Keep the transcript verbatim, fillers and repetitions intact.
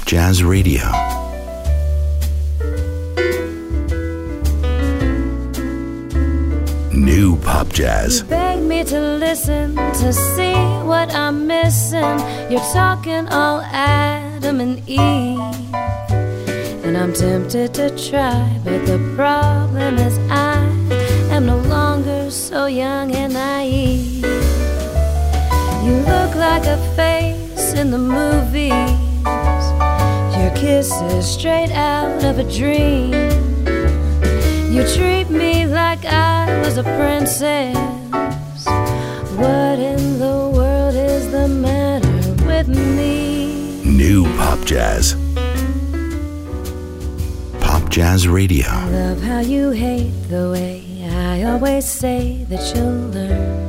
Jazz Radio. New pop jazz. You beg me to listen to see what I'm missing. You're talking all Adam and Eve, and I'm tempted to try, but the problem is I am no longer so young and naive. You look like a face in the movies. Your kiss is straight out of a dream. You treat me like I was a princess. What in the world is the matter with me? New pop jazz. Pop Jazz Radio. I love how you hate the way I always say that you'll learn.